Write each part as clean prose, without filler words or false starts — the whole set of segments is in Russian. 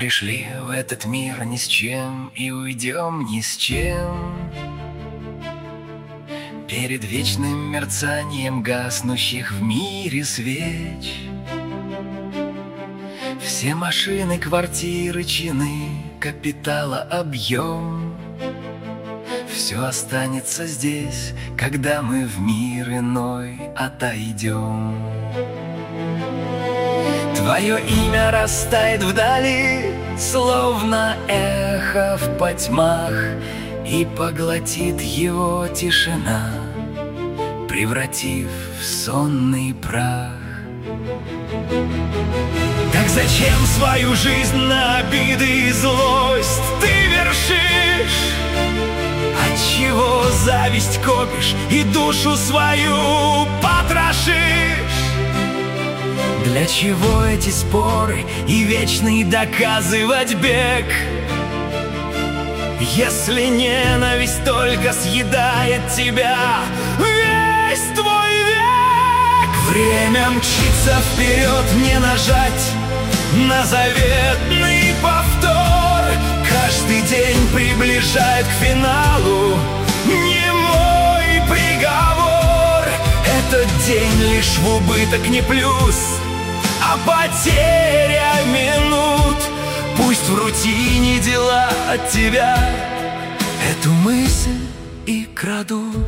пришли в этот мир ни с чем и уйдем ни с чем. Перед вечным мерцанием гаснущих в мире свеч все машины, квартиры, чины, капитала объем. Все останется здесь, когда мы в мир иной отойдем. Твое имя растает вдали, словно эхо в потьмах, и поглотит его тишина, превратив в сонный прах. Так зачем свою жизнь на обиды и злость ты вершишь? Отчего зависть копишь и душу свою потрошишь? Для чего эти споры и вечный доказывать бег, если ненависть только съедает тебя весь твой век? Время мчится вперед, не нажать на заветный повтор. Каждый день приближает к финалу немой приговор. Этот день лишь в убыток, не плюс, а потеря минут. Пусть в рутине дела от тебя эту мысль и крадут.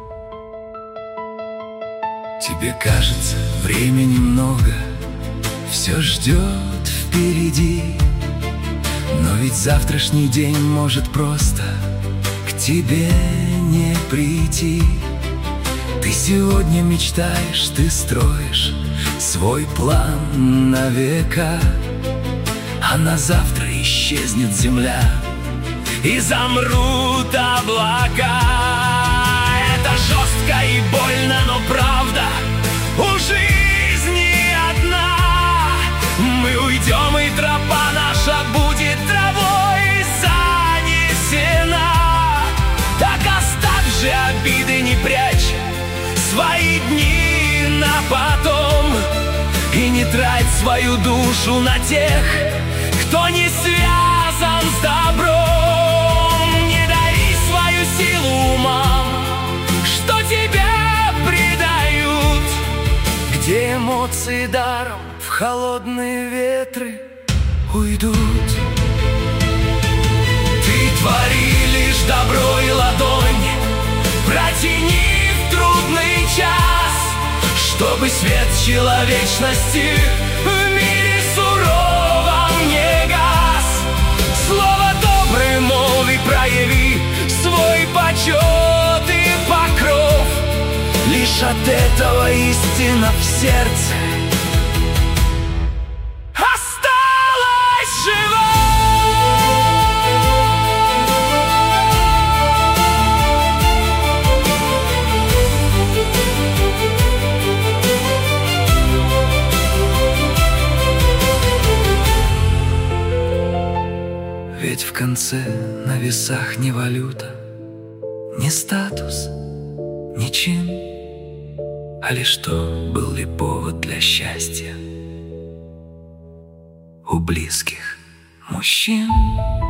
Тебе кажется, времени много, все ждет впереди, но ведь завтрашний день может просто к тебе не прийти. Ты сегодня мечтаешь, ты строишь свой план на века, а на завтра исчезнет земля и замрут облака. Это жестко и больно, но правда у жизни одна. Мы уйдем, и тропа наша будет травой занесена. Так оставь же обиды, не прячь свои дни на потом, и не трать свою душу на тех, кто не связан с добром. Не дари свою силу умам, что тебя предают, где эмоции даром в холодные ветры уйдут. Ты твори лишь добро, и ладонь протяни в трудный час, чтобы свет человечности в мире суровом не гас. Слово доброе молви, прояви свой почет и покров. Лишь от этого истина в сердце осталась жива. Ведь в конце на весах не валюта, не статус, не чин, а лишь то, был ли повод для счастья у близких мужчин.